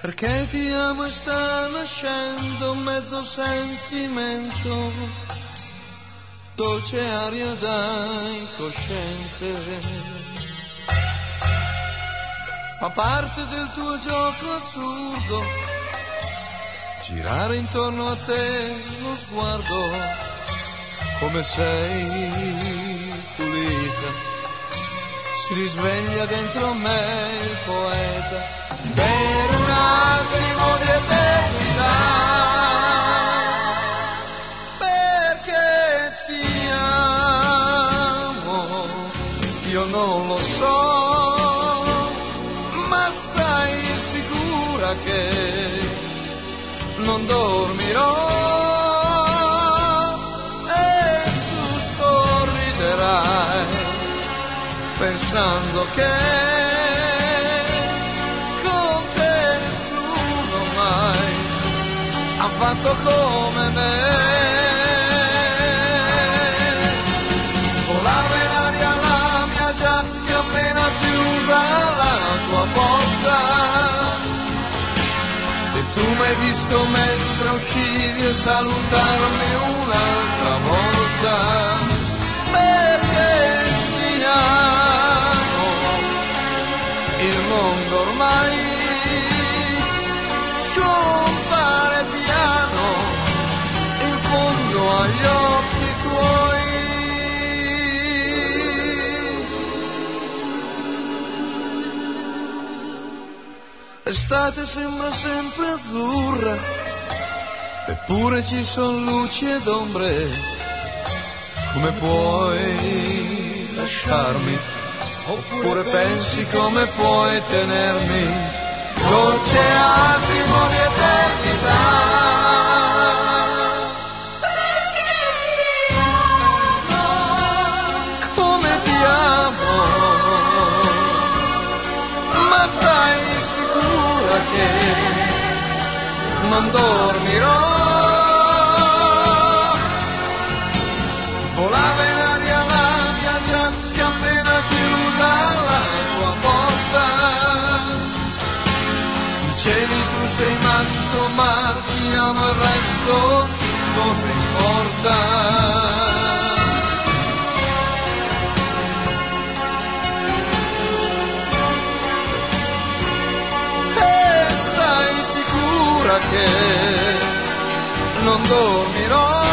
Perché ti amo e sta nascendo mezzo sentimento, dolce aria da incosciente. Fa parte del tuo gioco assurdo, girare intorno a te lo sguardo, come sei pulita, si risveglia dentro me il poeta. Per un attimo di eternità, perché ti amo, io non lo so, ma stai sicura che non dormirò e tu sorriderai pensando che ha fatto come me. Volava in aria la mia giacca appena chiusa la tua porta, e tu mi hai visto mentre uscivi e salutarmi un'altra volta. Perché ti amo, il mondo ormai scompare piano in fondo agli occhi tuoi. L'estate sembra sempre azzurra, eppure ci sono luci ed ombre. Come puoi lasciarmi? Oppure pensi come puoi tenermi? Dolce attimo di eternità, perché ti amo, come ti amo, ma stai sicura che non dormirò. Volava in aria la mia giacca appena chiusa la tua porta. Dicevi tu sei matto, ma ti amo, il resto cosa importa? E stai sicura che non dormirò